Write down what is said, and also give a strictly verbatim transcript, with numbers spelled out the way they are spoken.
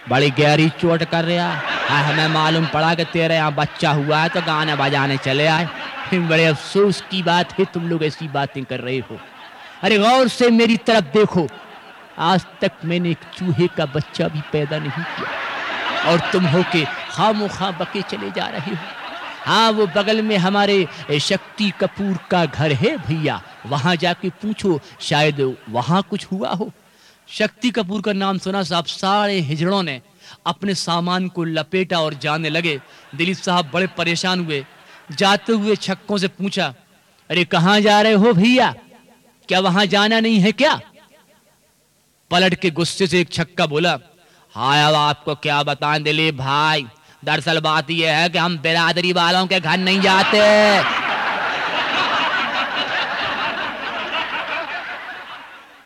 बड़ी गहरी चोट कर रहा है। हमें मालूम पड़ा कि तेरे यहाँ बच्चा हुआ है तो गाने बजाने चले आए। बड़े अफसोस की बात है तुम लोग ऐसी बातें कर रहे हो। अरे गौर से मेरी तरफ देखो, आज तक मैंने एक चूहे का बच्चा भी पैदा नहीं किया और तुम हो के खामोखा बके चले जा रहे हो। हाँ, वो बगल में हमारे शक्ति कपूर का घर है भैया, वहां जाके पूछो, शायद वहां कुछ हुआ हो। शक्ति कपूर का नाम सुना साहब, सारे हिजड़ों ने अपने सामान को लपेटा और जाने लगे। दिलीप साहब बड़े परेशान हुए, जाते हुए छक्कों से पूछा, अरे कहां जा रहे हो भैया, क्या वहां जाना नहीं है क्या? पलट के गुस्से से एक छक्का बोला, हाँ अब आपको क्या बताएं दिलीप भाई, दरअसल बात यह है कि हम बिरादरी वालों के घर नहीं जाते।